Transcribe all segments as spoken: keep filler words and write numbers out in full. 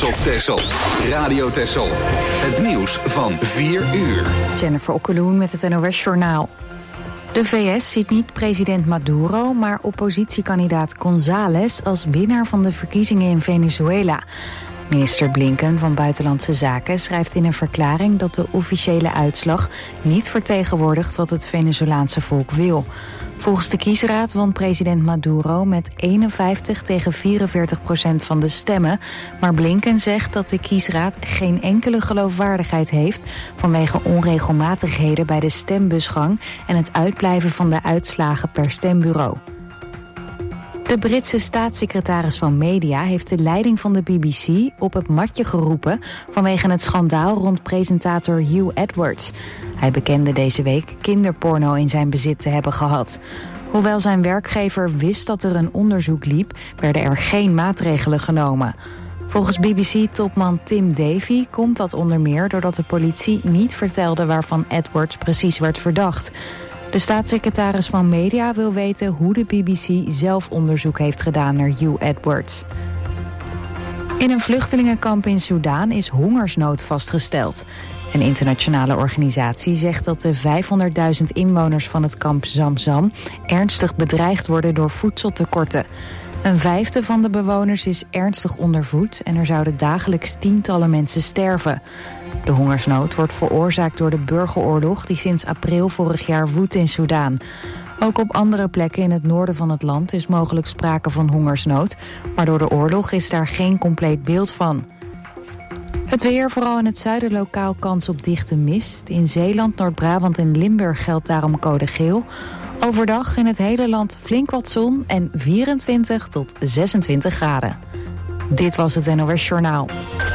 op Texel. Radio Texel. Het nieuws van vier uur. Jennifer Okkeloen met het N O S-journaal. De V S ziet niet president Maduro, maar oppositiekandidaat González als winnaar van de verkiezingen in Venezuela. Minister Blinken van Buitenlandse Zaken schrijft in een verklaring dat de officiële uitslag niet vertegenwoordigt wat het Venezolaanse volk wil. Volgens de kiesraad won president Maduro met eenenvijftig tegen vierenveertig procent van de stemmen. Maar Blinken zegt dat de kiesraad geen enkele geloofwaardigheid heeft vanwege onregelmatigheden bij de stembusgang en het uitblijven van de uitslagen per stembureau. De Britse staatssecretaris van Media heeft de leiding van de B B C op het matje geroepen vanwege het schandaal rond presentator Hugh Edwards. Hij bekende deze week kinderporno in zijn bezit te hebben gehad. Hoewel zijn werkgever wist dat er een onderzoek liep, werden er geen maatregelen genomen. Volgens B B C-topman Tim Davie komt dat onder meer doordat de politie niet vertelde waarvan Edwards precies werd verdacht. De staatssecretaris van Media wil weten hoe de B B C zelf onderzoek heeft gedaan naar Hugh Edwards. In een vluchtelingenkamp in Soedan is hongersnood vastgesteld. Een internationale organisatie zegt dat de vijfhonderdduizend inwoners van het kamp Zamzam ernstig bedreigd worden door voedseltekorten. Een vijfde van de bewoners is ernstig ondervoed en er zouden dagelijks tientallen mensen sterven. De hongersnood wordt veroorzaakt door de burgeroorlog die sinds april vorig jaar woedt in Soedan. Ook op andere plekken in het noorden van het land is mogelijk sprake van hongersnood, maar door de oorlog is daar geen compleet beeld van. Het weer, vooral in het zuiden lokaal kans op dichte mist. In Zeeland, Noord-Brabant en Limburg geldt daarom code geel. Overdag in het hele land flink wat zon en vierentwintig tot zesentwintig graden. Dit was het N O S-journaal.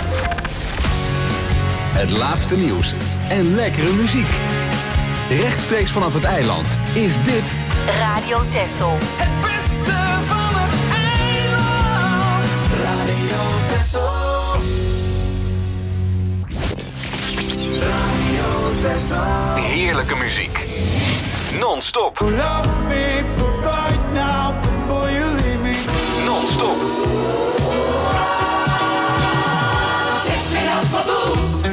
Het laatste nieuws en lekkere muziek. Rechtstreeks vanaf het eiland is dit Radio Texel. Het beste van het eiland. Radio Texel. Radio Texel. heerlijke muziek. Non-stop. Love me for right now before you leave me. Non-stop. Take me out my boots.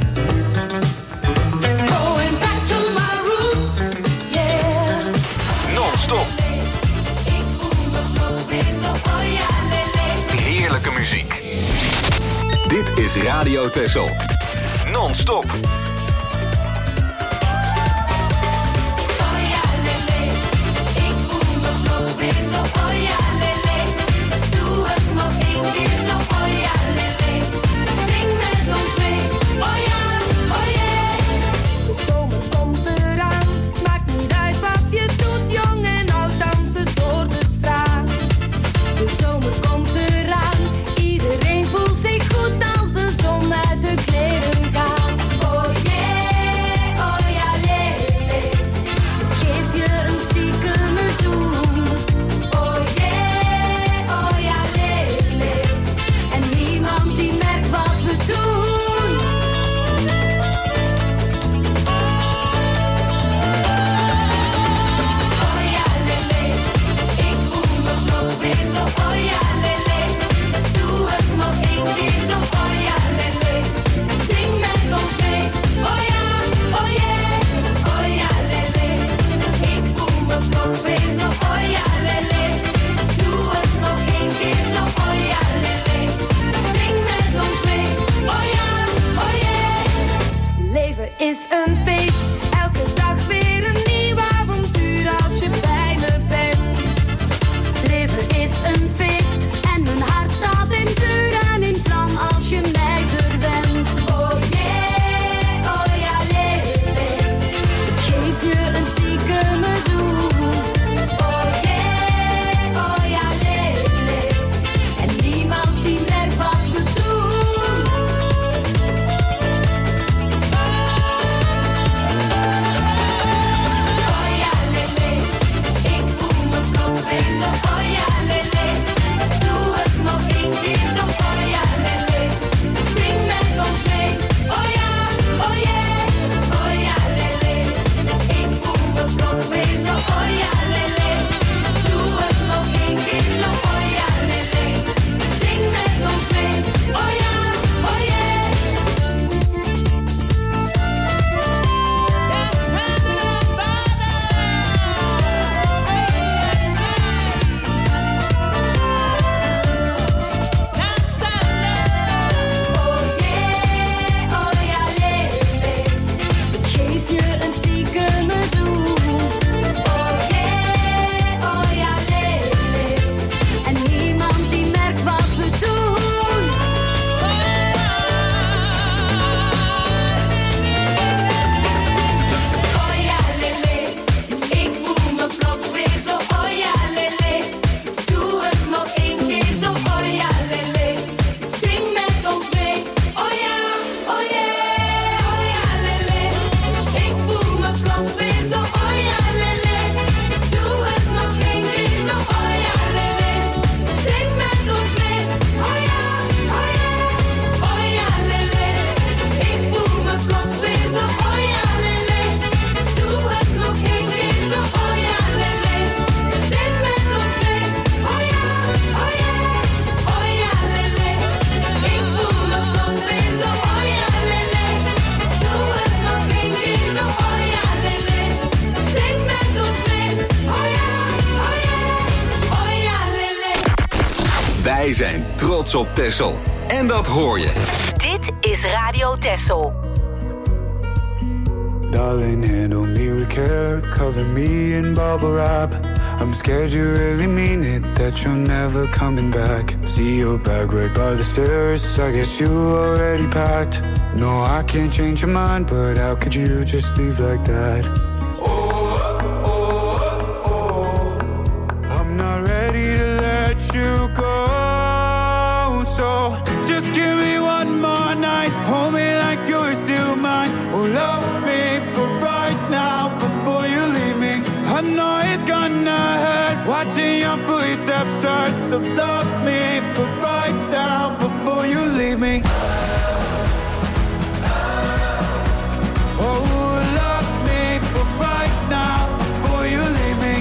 Going back to my roots. Yeah. Non-stop. Ik voel me plots weer zo, oh ja, lele. Heerlijke muziek. Dit is Radio Texel. Non-stop. Wij zijn trots op Texel. En dat hoor je. Dit is Radio Texel. Darling, handle me with care, cover me in bubble wrap. I'm scared you really mean it, that you're never coming back. See your bag right by the stairs, I guess you already packed. No, I can't change your mind, but how could you just leave like that? Oh, oh, oh, I'm not ready to let you go. So just give me one more night, hold me like you're still mine. Oh, love me for right now before you leave me. I know it's gonna hurt watching your footsteps start. So love me for right now before you leave me. Oh, love me for right now before you leave me.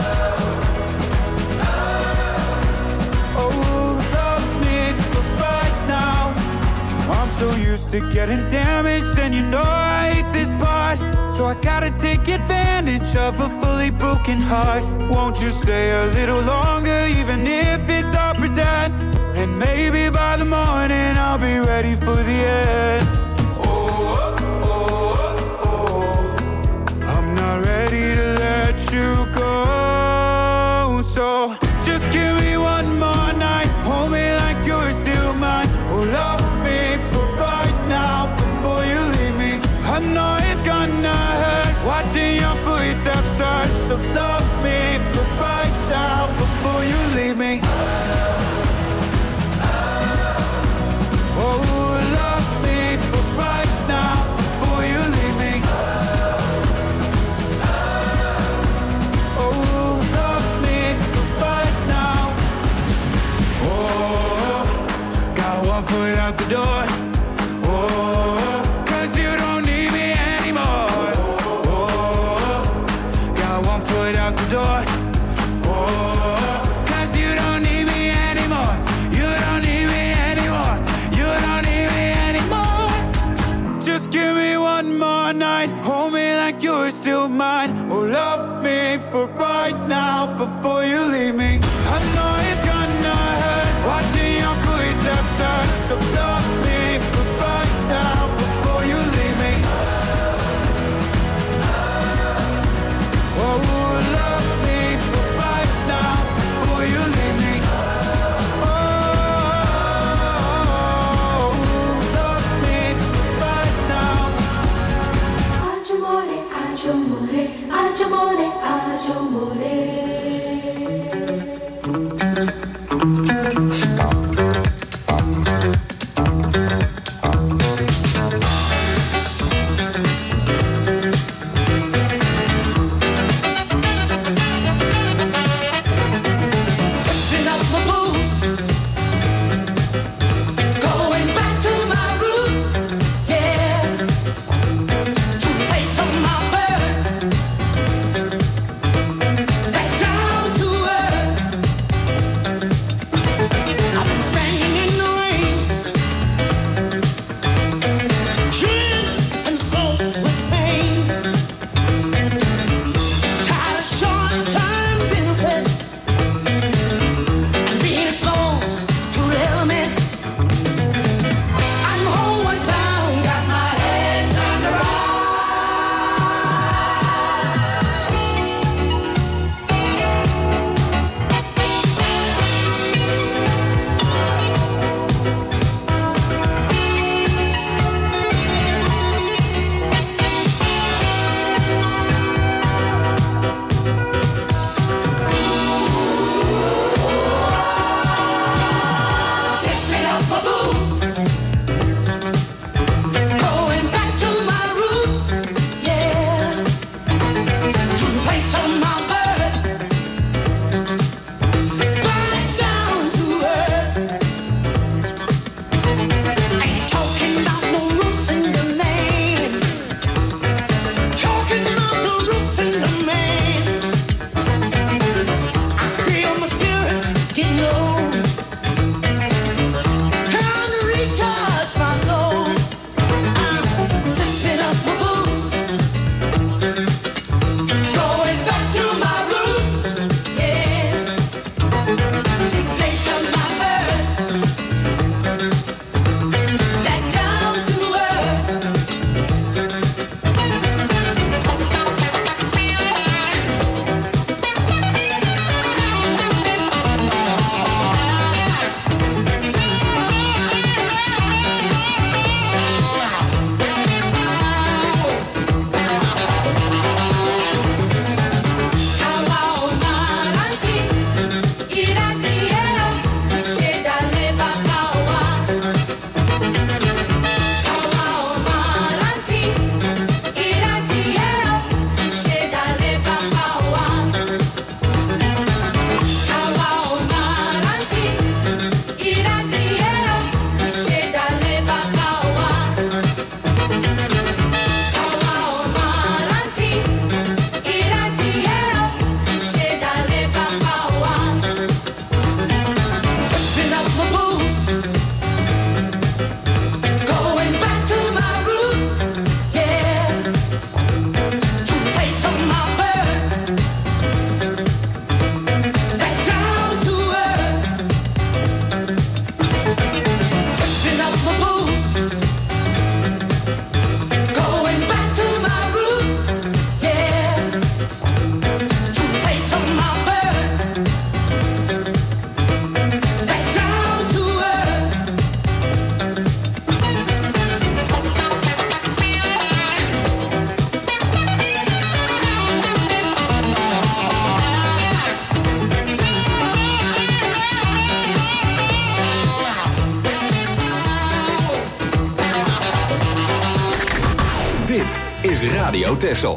Oh, love me for right now. I'm so used to getting damaged, and you know I hate this part. So I gotta take advantage of a fully broken heart. Won't you stay a little longer, even if it's all pretend? And maybe by the morning I'll be ready for the end. Oh, oh, oh, I'm not ready to let you go. So just give me one more night, hold me like you're still mine. Oh, love me for right now before you leave me. I know it's gonna hurt watching your footsteps start. So love me for right now before you leave me. Oh, love me for right now before you leave me. Oh, love me for right now. Oh, got one foot out the door. Oh, 'cause you don't need me anymore. Oh, got one foot out the door. Oh, 'cause you don't need me anymore. You don't need me anymore. You don't need me anymore. Just give me one more night, hold me like you're still mine. Oh, love me for right now before you leave me. I know it's gonna hurt watching your footsteps start. So love me for right now before you leave me. Oh, love me for right now before you leave me. Oh, love me for right now. Agio amore, agio amore, agio amore, agio amore. is Radio Texel.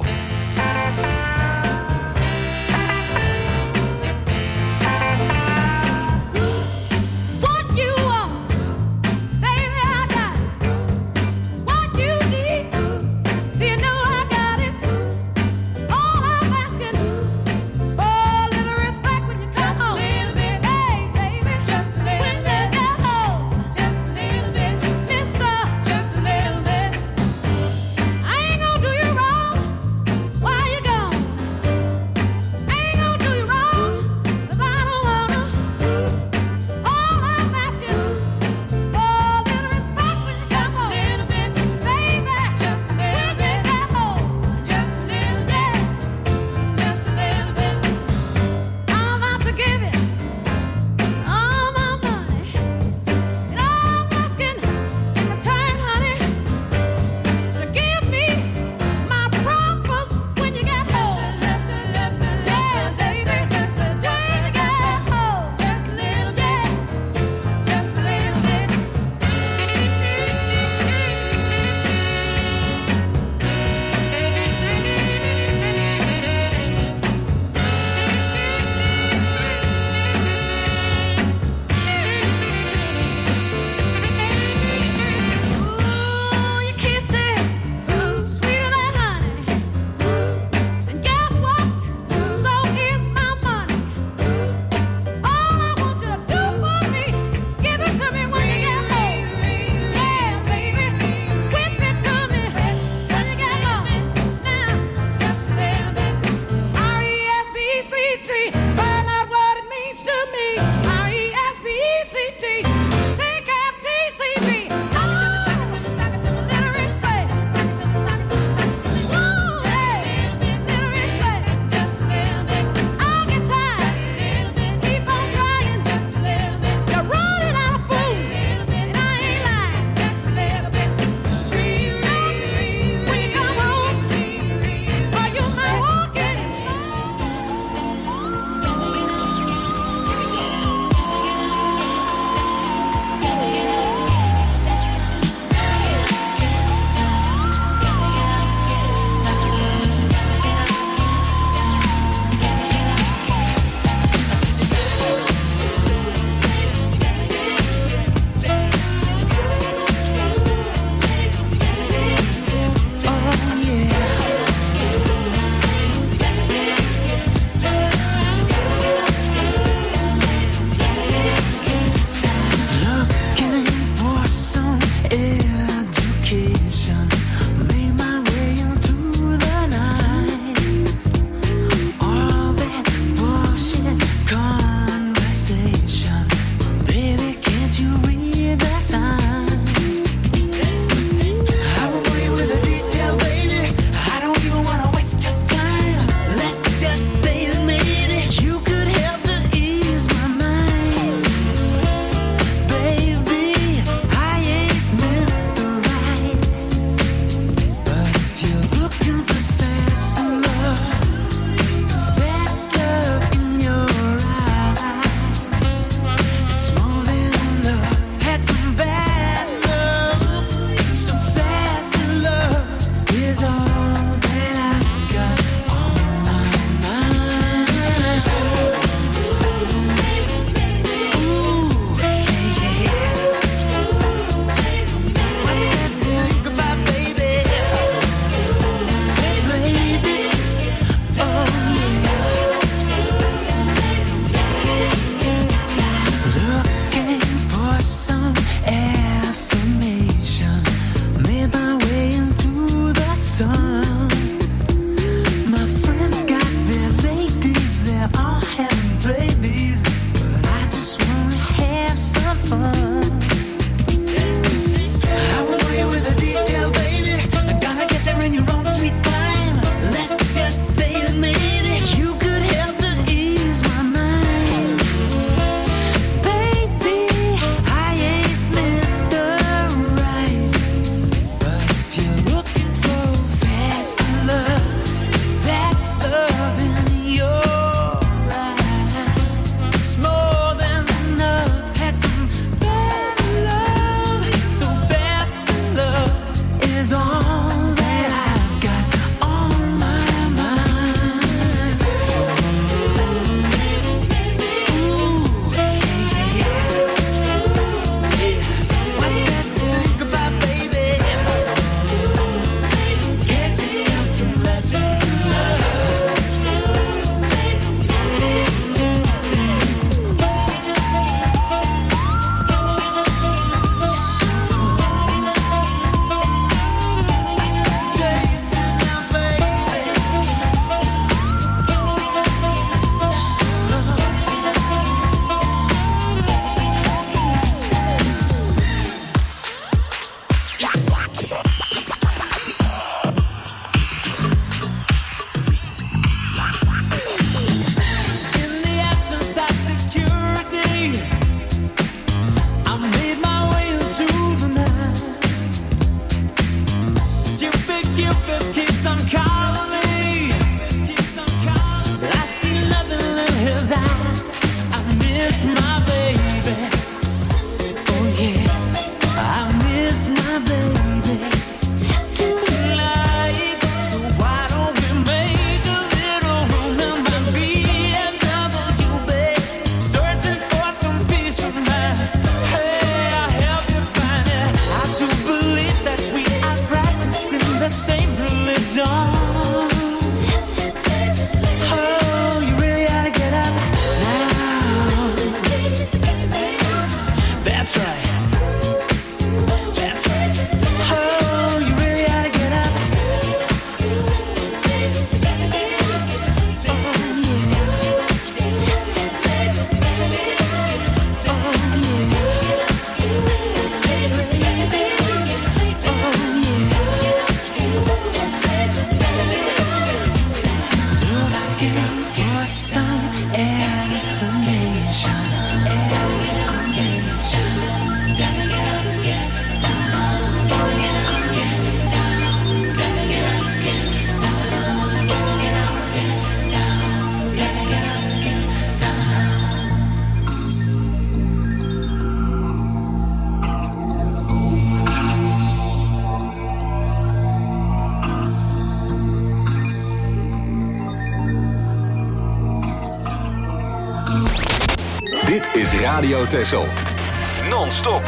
is Radio Texel. Non-stop.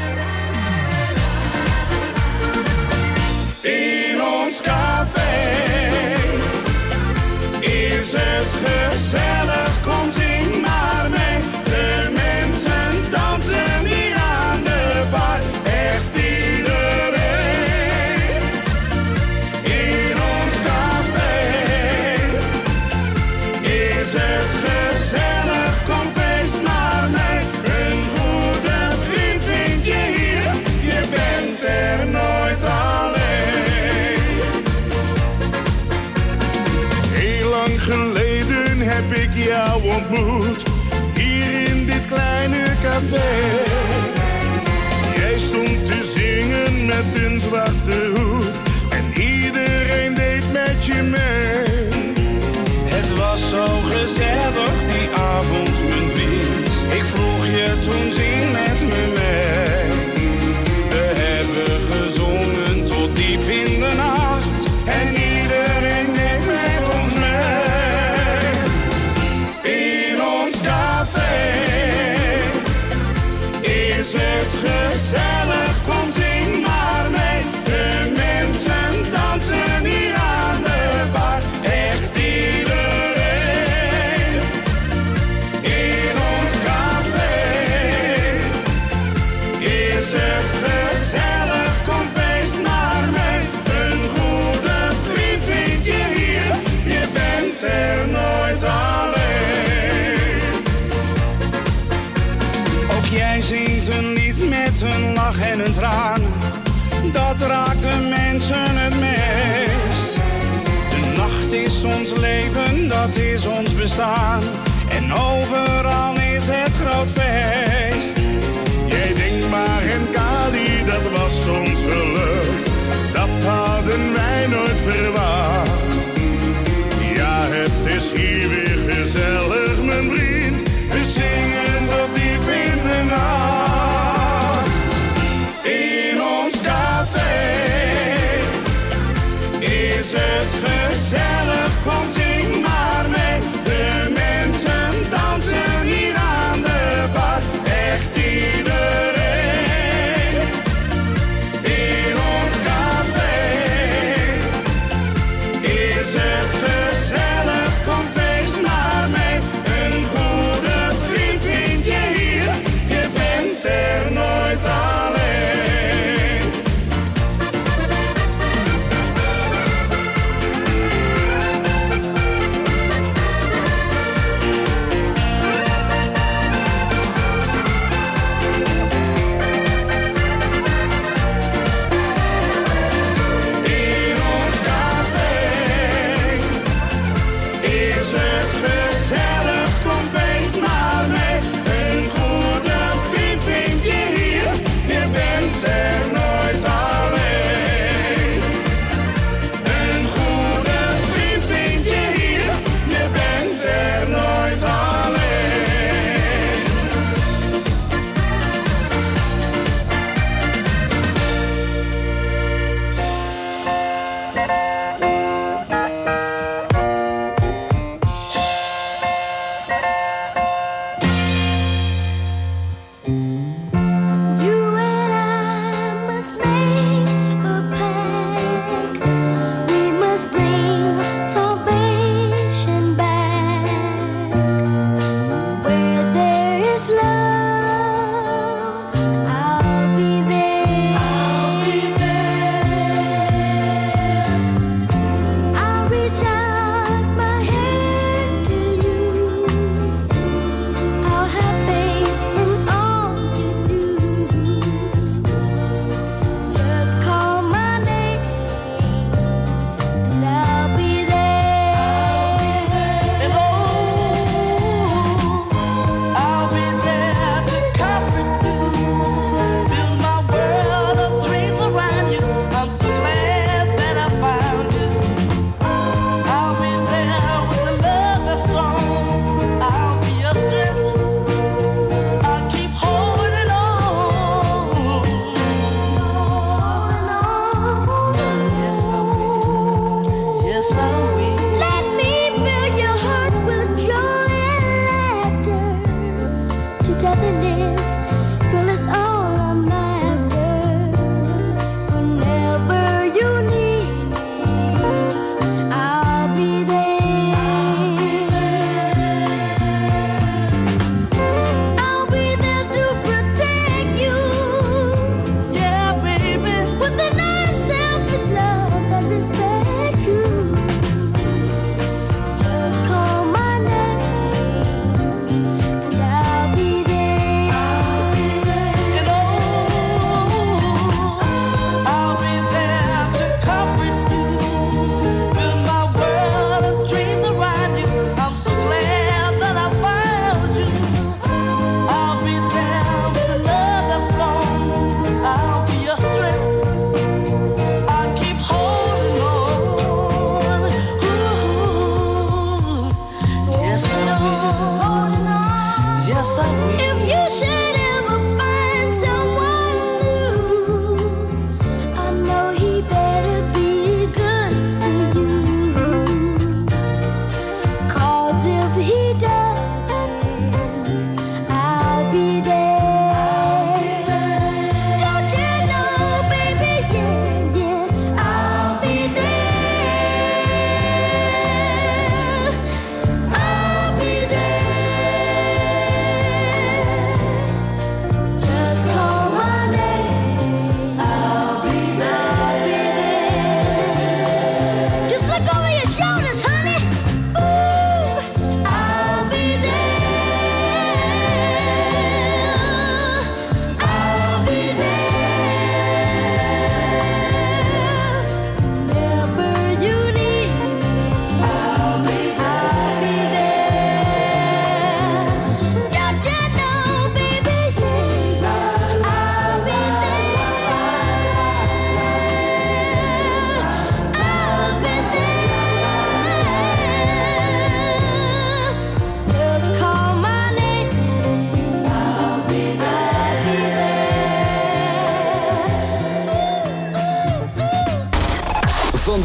In ons café is het gezellig, kom zing maar mee. De mensen dansen hier aan de bar, echt iedereen. In ons café is het gezellig, kom feest maar mee. Een goede vriend vind je hier, je bent er nooit alleen. Heel lang geleden heb ik jou ontmoet, hier in dit kleine café. Jij stond te zingen met een zwarte hoed en iedereen deed met je mee. Het was zo gezellig die avond, mijn vriend. Ik vroeg je toen, zing met me mee. We hebben gezongen tot diep in de nacht en iedereen deed met ons mee. In ons café is het gezellig, kom zing maar mee. De mensen dansen hier aan de bar, echt iedereen. In ons café is het gezellig, kom feest maar mee. Een goede vriend vind je hier, je bent er nooit alleen. Ook jij zingt een lied met een lach en een traan, dat raakt de mensen het meest. De nacht is ons leven, dat is ons bestaan, en overal is het groot feest. Jij denkt maar en Kali, dat was ons geluk, dat hadden wij nooit verwacht. Ja, het is hier weer gezellig, mijn vriend, we zingen tot diep in de nacht. In ons café is het gezellig, kom zing maar mee. De mensen dansen hier aan de bar, echt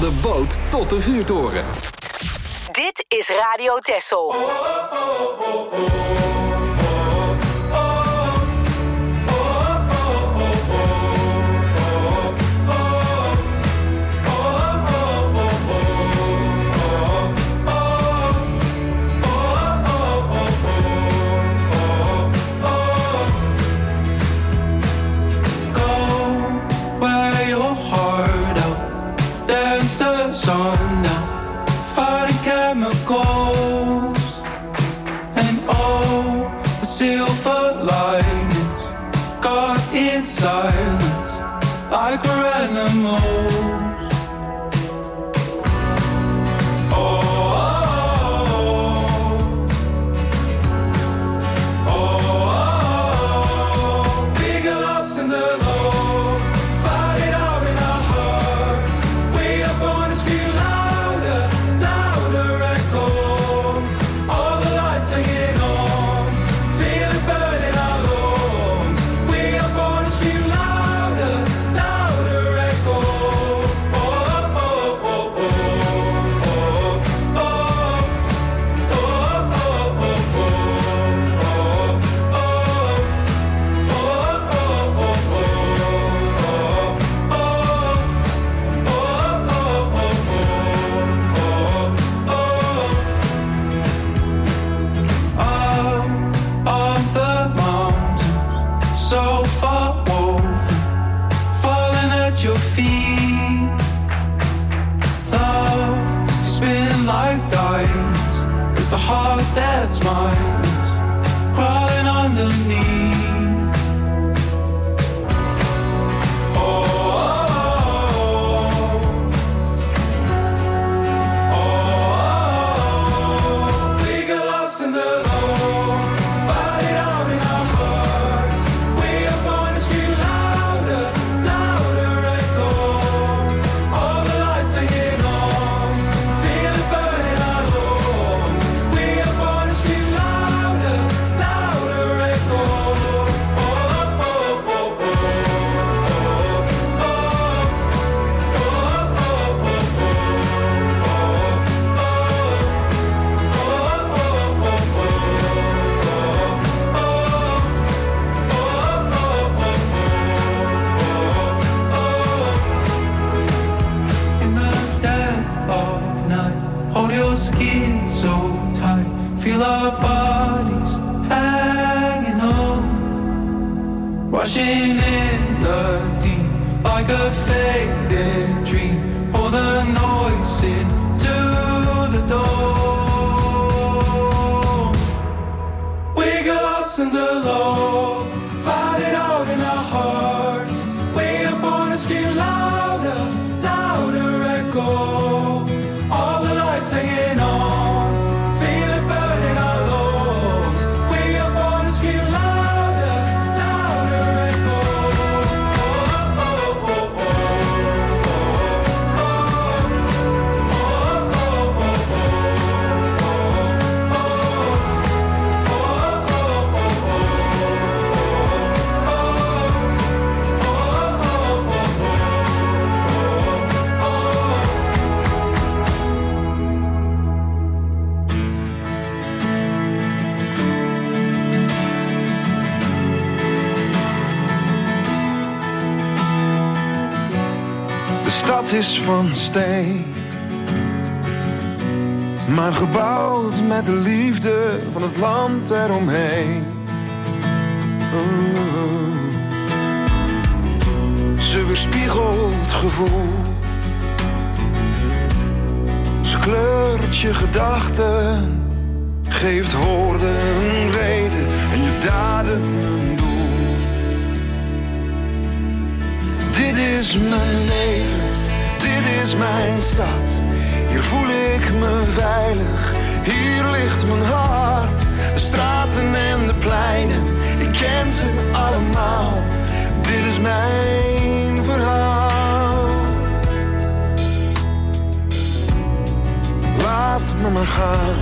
de boot tot de vuurtoren. Dit is Radio Texel. Sun now, fighting chemicals, and oh, the silver linings got in silence like we're animals. Oh, oh, oh, oh, oh, we get lost in the low, fight it out in our hearts. We are born to scream louder, louder echo. All the lights hanging on, feel it burning our lungs. We are born to scream louder, louder echo. Oh, oh, oh, oh, oh, oh, oh, oh, oh, on the mountains, so far woven, falling at your feet. Love, spin like diamonds, with the heart that's mine, crawling underneath. Oh, oh, oh, oh, we get lost in the low, fight it out in our hearts. We are born to scream louder, louder echo. All the lights hanging on, feel it burning our lungs. We are born to scream louder, louder echo. Oh, oh, oh, oh, oh, oh, oh, in the dead of night, hold your skin so tight. Feel our bodies hanging on, rushing in the deep like a faded dream. Pour the noise into the dawn. We get lost in the low, fight it out in our hearts. We are born to scream louder, louder echo. All the lights hanging on, feel it burning our lungs. We are born to scream louder, louder echo. Oh, oh, oh, oh, oh, De stad is van steen, maar gebouwd met de liefde van het land eromheen. Oh. Ze weerspiegelt gevoel, ze kleurt je gedachten, geeft woorden een reden en je daden een doel. Dit is mijn leven, dit is mijn stad. Hier voel ik me veilig, hier ligt mijn hart. De straten en de pleinen, ik ken ze allemaal. Dit is mijn verhaal. Laat me maar gaan.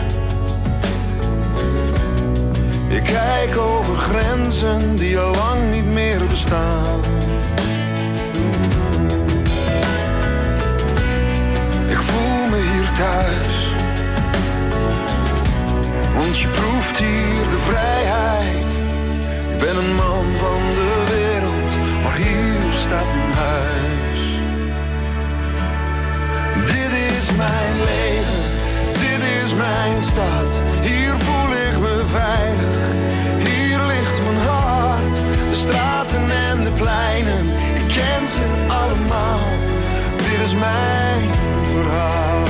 Ik kijk over grenzen die al lang niet meer bestaan. mijn stad. Hier voel ik me veilig. Hier ligt mijn hart. De straten en de pleinen, ik ken ze allemaal. Dit is mijn verhaal.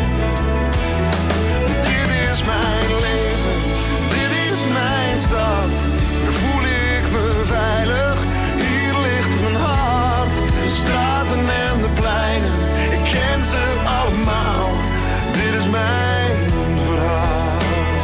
Dit is mijn leven. Dit is mijn stad. Hier voel ik me veilig. Hier ligt mijn hart. De straten en de pleinen, ik ken ze allemaal. Dit is mijn verhaal.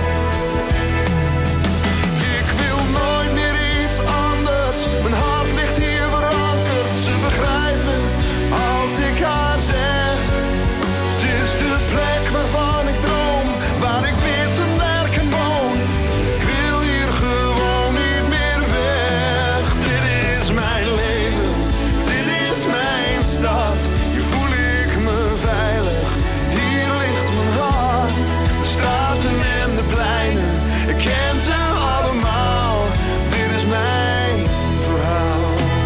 Ik wil nooit meer iets anders. Mijn hart ligt hier verankerd. Ze begrijpt me als ik haar zeg. Het is de plek waarvan ik droom, waar ik bid en werk en woon. Ik wil hier gewoon niet meer weg. Dit is mijn leven, dit is mijn stad. Hier voel ik me veilig. Hier ligt mijn hart. De straten en de pleinen, ik ken ze allemaal. Dit is mijn verhaal.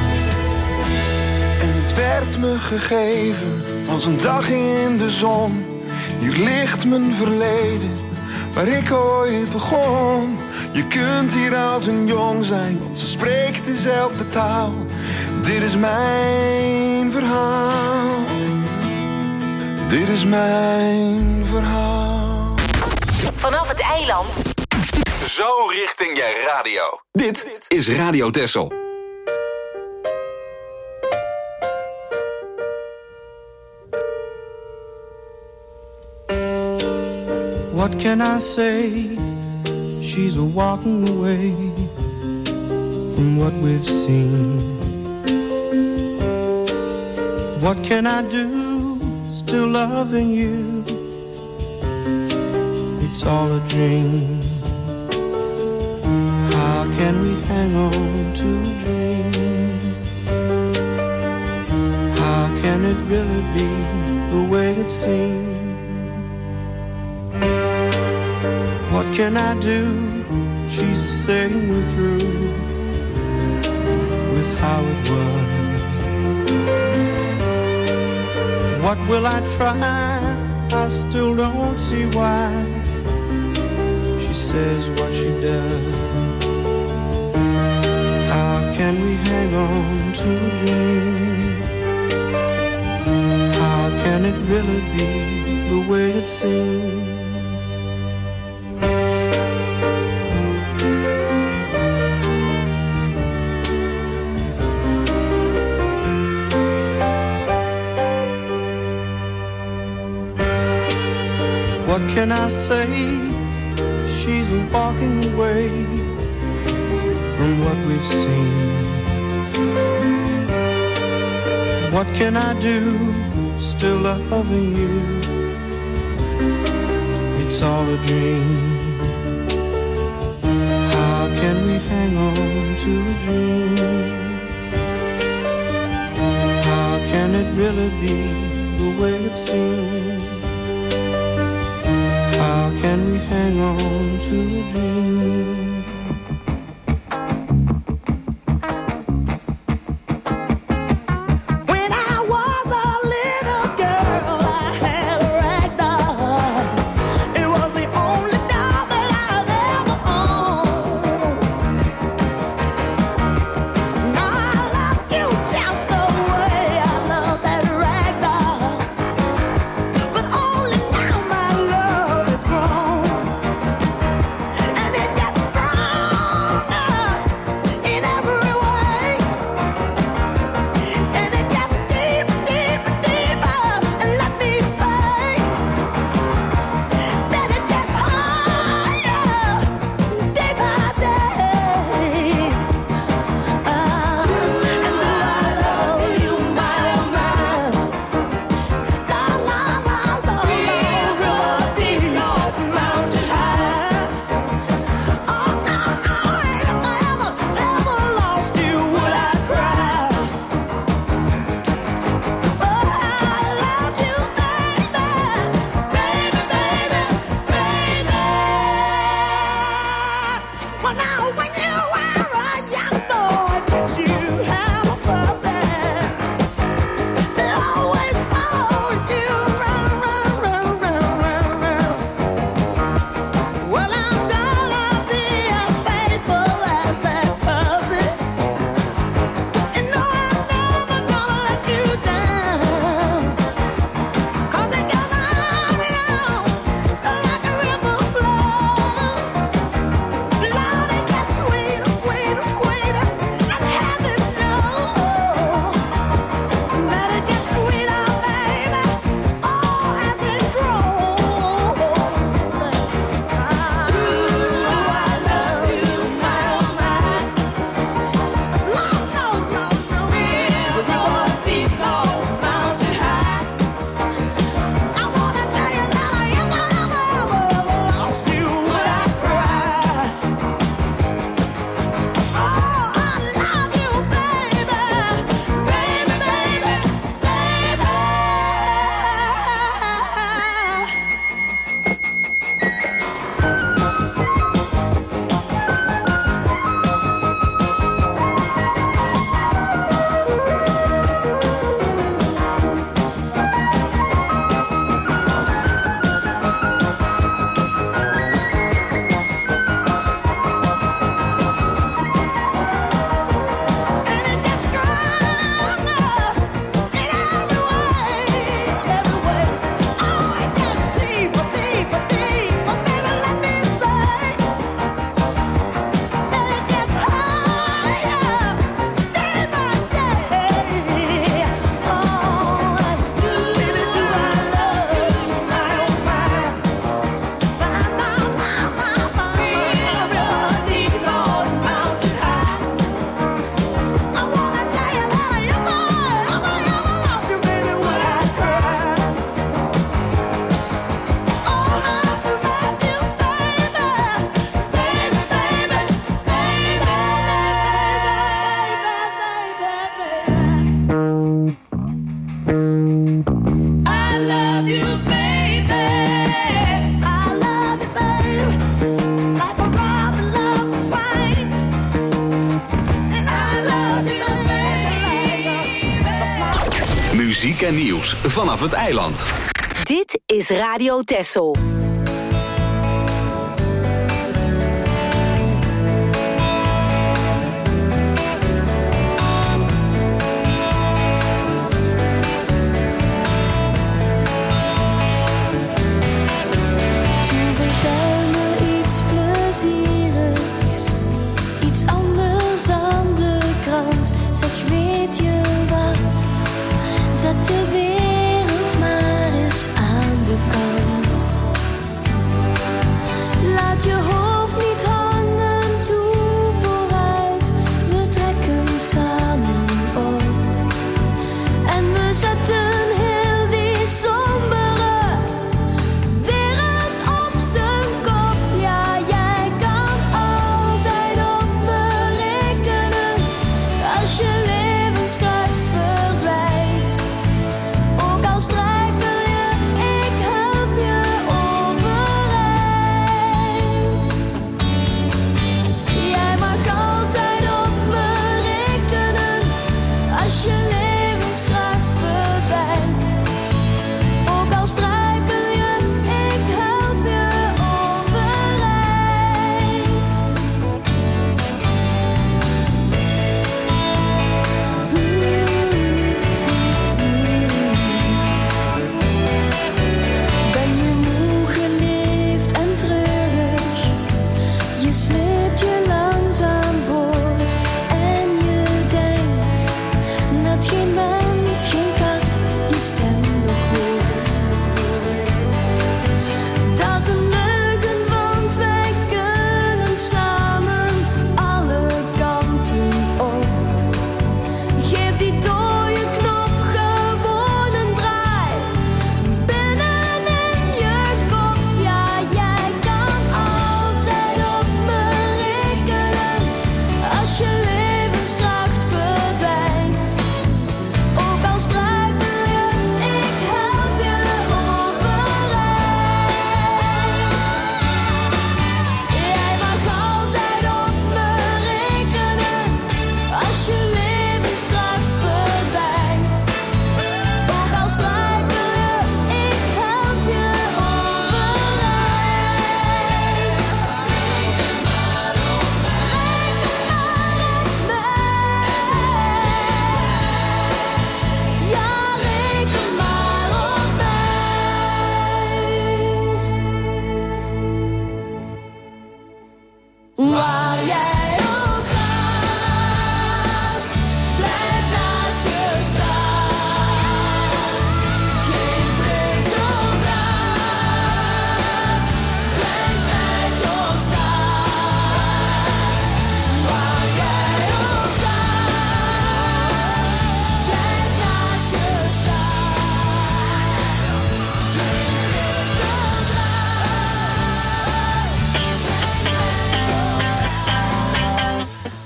En het werd me gegeven als een dag in de zon. Hier ligt mijn verleden, waar ik ooit begon. Je kunt hier oud en jong zijn, want ze spreekt dezelfde taal. Dit is mijn verhaal. Dit is mijn verhaal. Vanaf het eiland. Zo richting je radio. Dit is Radio Texel. What can I say? She's a walking away from what we've seen. What can I do? Still loving you. It's all a dream. How can we hang on to a dream? How can it really be the way it seems? What can I do? She's the same we're through with how it was. What will I try? I still don't see why she says what she does. How can we hang on to a dream? How can it really be the way it seems? What can I say? She's walking away from what we've seen. What can I do? Still loving you. It's all a dream. How can we hang on to a dream? How can it really be the way it seems? How can we hang on to a dream? And it Muziek en nieuws vanaf het eiland. Dit is Radio Texel. Zet de wereld maar eens aan de kant. Laat je hoofd niet hangen, toe vooruit. We trekken samen op. En we zetten heel die sombere wereld op zijn kop. Ja, jij kan altijd op me rekenen. Als je levenskracht verdwijnt. Ook al struikel je, ik help je overeind. Jij mag altijd op me rekenen. Als je levenskracht verdwijnt. Ook al struikel je, ik help je overeind. Ben je moe geleefd en treurig? Je sleept je langzaam voort en je denkt dat geen mens, geen kat je stem nog hoort. Dat is een leugen, want wij kunnen samen alle kanten op. Geef die dode knop gewoon een draai. Binnenin je kop, ja, jij kan altijd op me rekenen. Als je levenskracht verdwijnt. Ook al struikel je, ik help je overeind. Jij mag altijd op me rekenen. Als je levenskracht verdwijnt. Ook al struikel je, ik help je overeind. Reken maar op mij. Ja, reken maar op mij. Waar jij ook gaat, blijf naast je staan. Geen prikkeldraad, blijf mij toch staan. Waar jij ook gaat, blijf naast je staan. Geen prikkeldraad, blijf mij toch staan.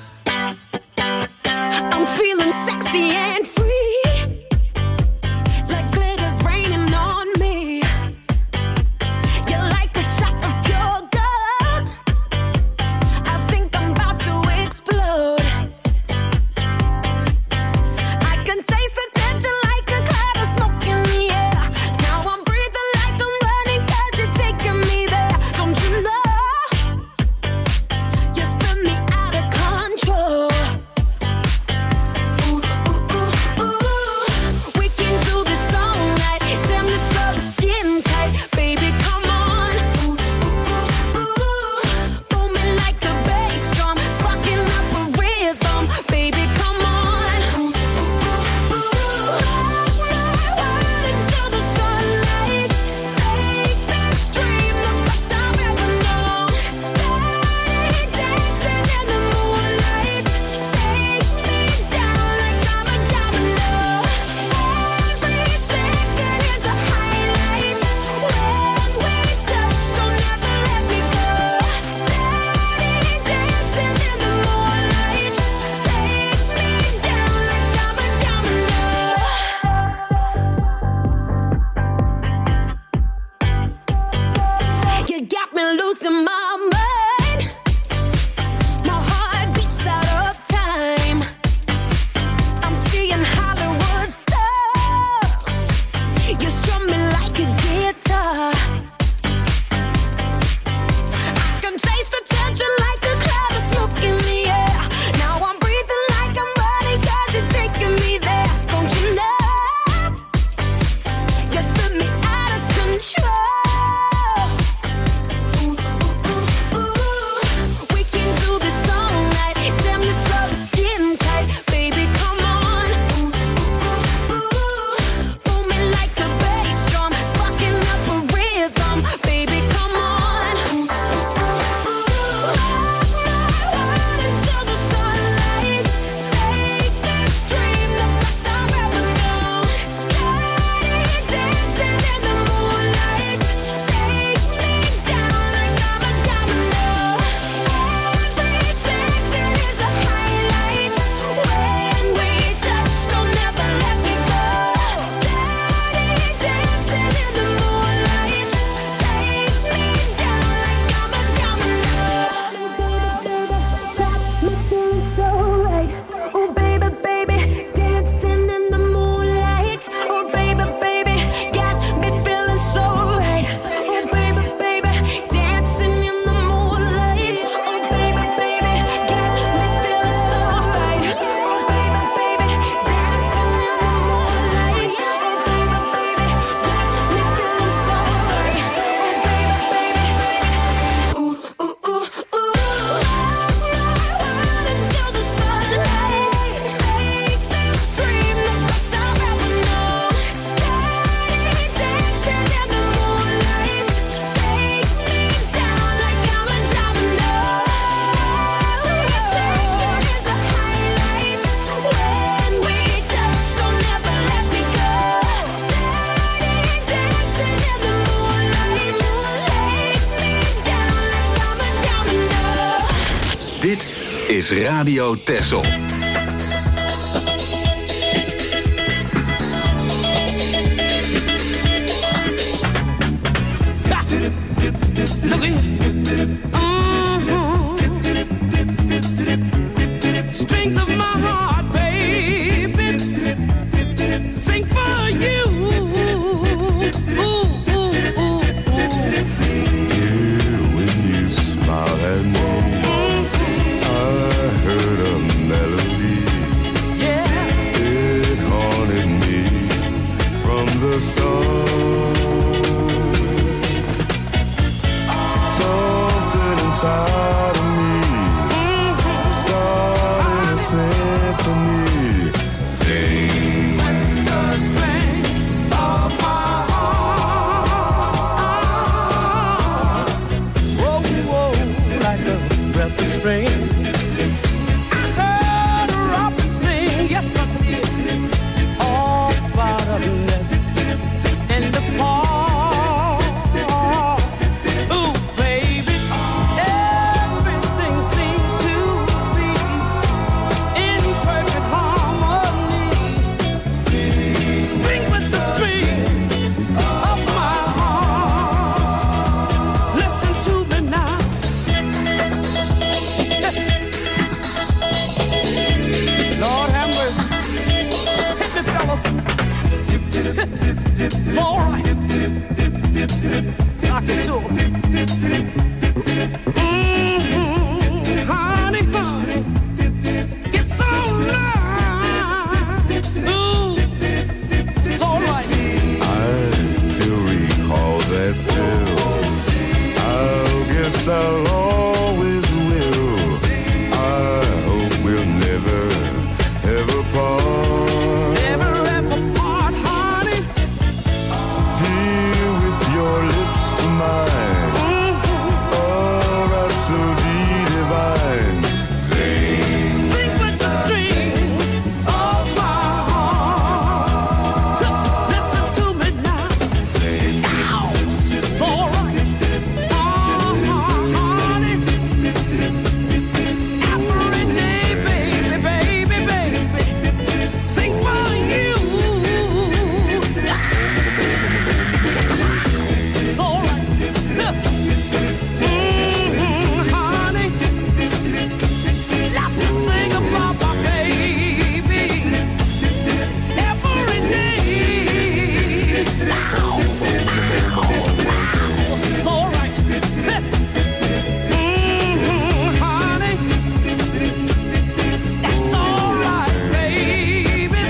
I'm feeling sexy and free, like glitter's raining on me. You're like a shot of pure gold. I think I'm about to explode. I can taste the tension like a cloud of smoke in the air. Now I'm breathing like I'm running 'cause you're taking me there. Don't you know? You spin me out of control. Ooh, ooh, ooh. is Radio Texel. Look here. Uh-huh. Strings of my heart, baby, sing for you. Ooh, ooh, ooh, ooh. When you smiled at me, I heard a melody. Yeah. It haunted me from the start. Inside of me, started a symphony. Sing with the strength of my heart. Whoa, whoa, like a breath of spring. I heard a robin sing, yes I did, all about a nest in the park. It's all right. Sock it to him. Mm-hmm. Honey, honey, it's all right. Ooh, it's all right. I still recall that pill. I guess I'll always will. I hope we'll never, ever part. Never ever part, honey. Dear, with your lips to mine. Mm-hmm. Oh, rhapsody divine. Sing, sing with the strings of my heart. Listen to me now. Ow, it's all right. Uh-huh, honey. Every day, baby, baby, baby, sing for you. It's all right. Mm-hmm, honey. Let me sing about my baby every day. Ow, ow, ow. It's all right. Mm-hmm, honey. It's all right, baby.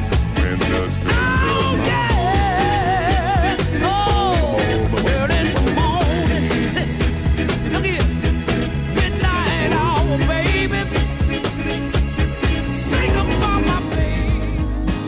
Oh, yeah. Oh, early in the morning. Look here. Midnight hour, baby. Sing about my baby.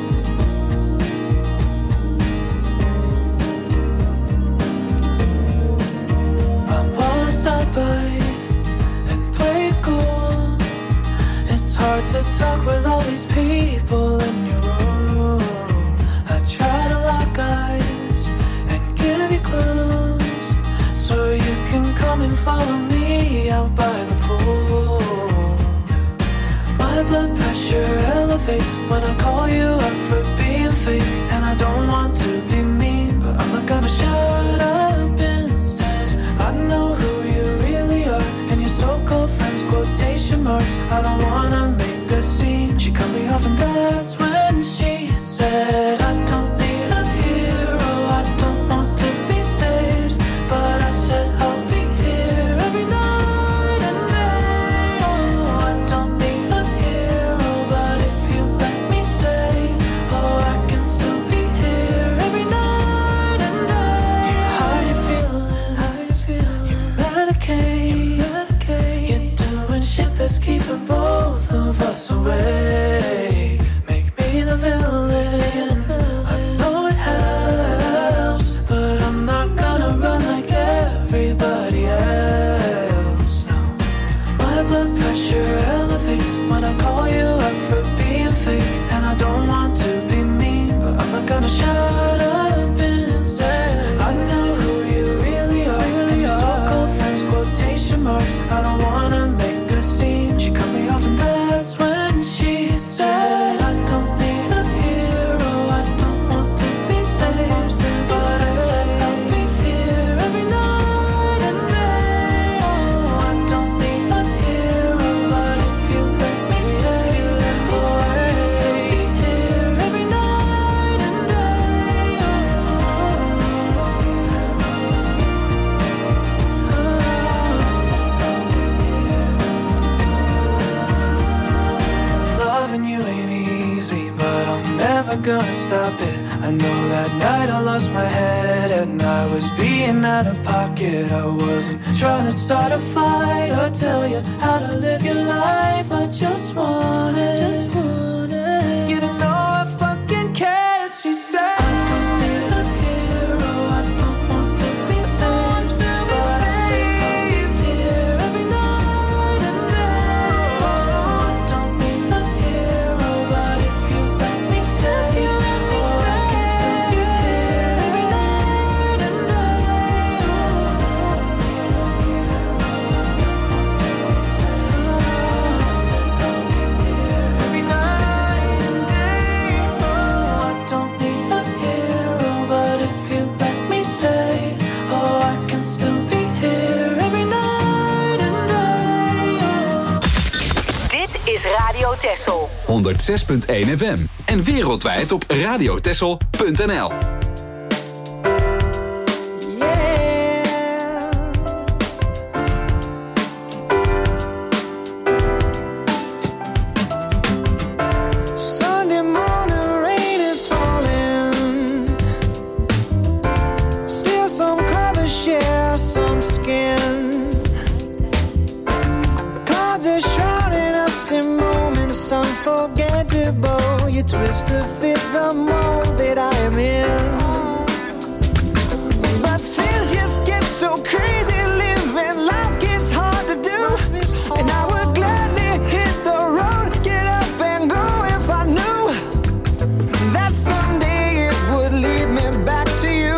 I wanna stop by and play it cool. It's hard to talk with all these people in your room. I try to lock eyes and give you clues, so you can come and follow me out by the pool. My blood pressure elevates when I call you up for being fake. And I don't want to be mean, but I'm not gonna shut up instead. I know who you really are, and your so-called friends, quotation marks. I don't wanna make a scene. She cut me off and that's when she said, I don't need a hero, I don't want to be saved, but I said I'll be here every night and day. Oh, I don't need a hero, but if you let me stay, oh, I can still be here every night and day. How you feeling? How you feeling? You medicate, medicate. You're doing shit that's keeping both of us away. Make me the villain. I know it helps, but I'm not gonna run like everybody else. No. My blood pressure elevates when I call you up for being fake. And I don't want to be mean, but I'm not gonna shut up instead. I know who you really are, and your so-called friends, quotation marks. I don't wanna make a scene. She cut me off never gonna stop it. I know that night I lost my head and I was being out of pocket. I wasn't trying to start a fight or tell you how to live your life. I just wanted, just wanted you to know I fucking cared. She said, I don't need a hero, I don't want to be saved, but I sit here every night and day. I don't need a hero, but if you let me stay, oh, I can still be here every night and day. Every night and day. Oh, I don't need a hero, but if you let me stay, oh, I can still be here every night and day. Dit is Radio Texel. honderd zes punt één F M. En wereldwijd op radiotexel punt n l. Sunday morning rain is falling. Still some colors share some skin. Clouds are shrouding us in moments unforgettable. You twist to fit the mold that I am in. But things just get so crazy. Living life gets hard to do. And I would gladly hit the road, get up and go if I knew that someday it would lead me back to you.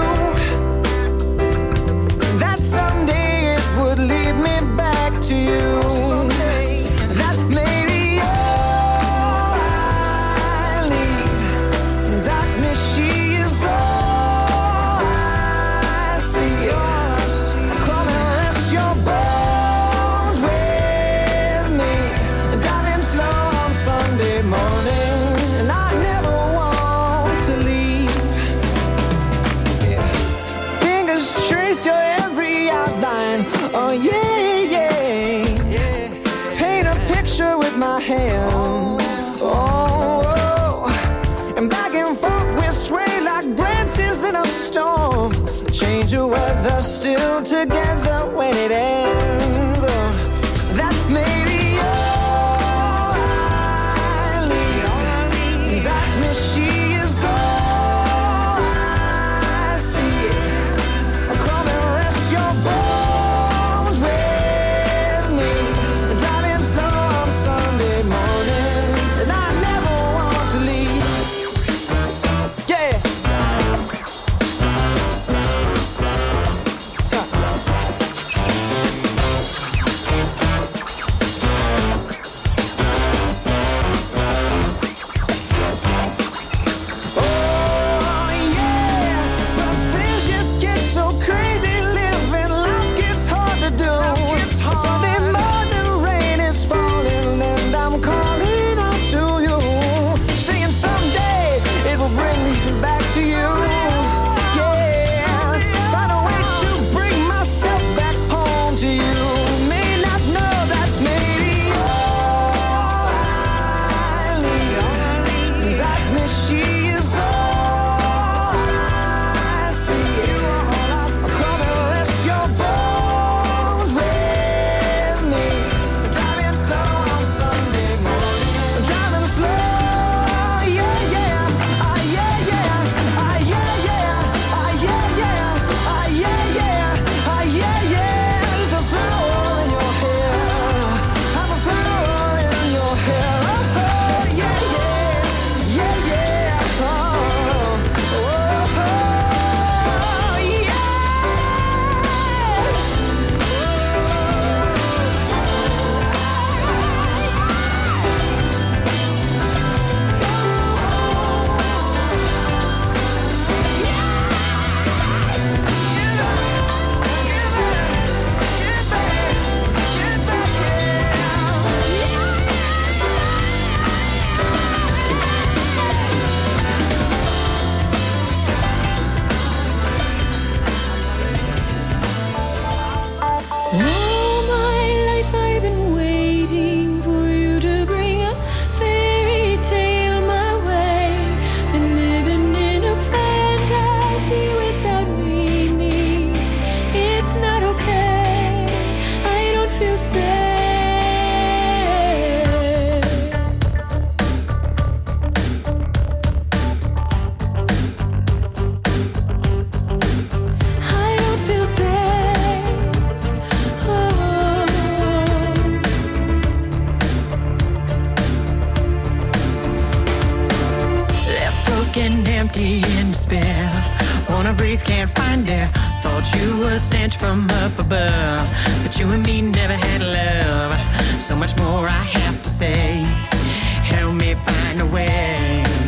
That someday it would lead me back to you. That maybe all I need. Darkness, she is all I see. Come and rest your bones with me. Driving slow on Sunday morning, and I never want to leave. Yeah. Fingers trace your every outline. Oh yeah, yeah. Paint a picture with my hands. Oh, oh. And back and forth we sway like branches in a storm. Change the weather, still together when it ends. Oh, that may be all I need. Darkness, she is all I see. Come and rest your bones with me. Driving slow on Sunday morning, and I never want to leave. Yeah. Oh yeah, but things just get so crazy. Living life gets hard to do. Sunday morning rain is falling, and I'm calling out to you, saying someday it will bring me back to you. Yeah, find a way to bring myself back home to you. May not know that maybe all I need. Darkness, she is all I see. Come and rest your bones with me. Driving slow on Sunday morning. Driving slow, yeah, yeah. Ah, yeah, yeah. Ah, yeah, yeah. Ah, yeah, yeah. Ah, yeah, yeah. Ah, yeah, yeah. There's a flower in your hair. I'm a flower in your hair. Oh, yeah, yeah. Yeah, yeah. empty in despair. Wanna breathe, can't find air. Thought you were sent from up above, but you and me never had love. So much more I have to say. Help me find a way.